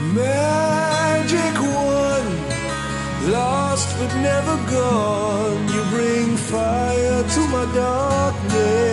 Magic one, lost but never gone. You bring fire to my darkness.